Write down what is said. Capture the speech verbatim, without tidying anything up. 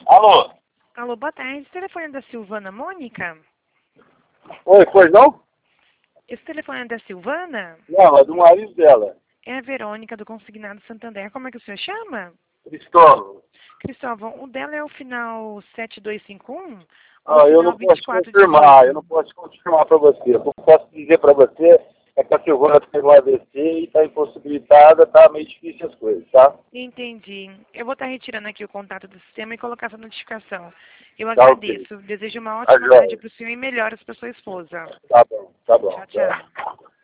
Alô? Alô, boa tarde. Esse telefone é da Silvana Mônica? Oi, pois não? Esse telefone é da Silvana? Não, é do marido dela. É a Verônica, do Consignado Santander. Como é que o senhor chama? Cristóvão. Cristóvão, o dela é o final sete dois cinco um ou o Ah, eu final não posso vinte e quatro confirmar, eu dezoito? não posso confirmar para você. O que eu posso dizer para você é que a Silvana pegou A V C e está impossibilitada, tá meio difícil as coisas, tá? Entendi. Eu vou estar retirando aqui o contato do sistema e colocar essa notificação. Eu Tá ok. agradeço. Desejo uma Tá ótima tarde jóia. para o senhor e melhoras para sua esposa. Tá bom, tá bom. Tchau, Tá. tchau.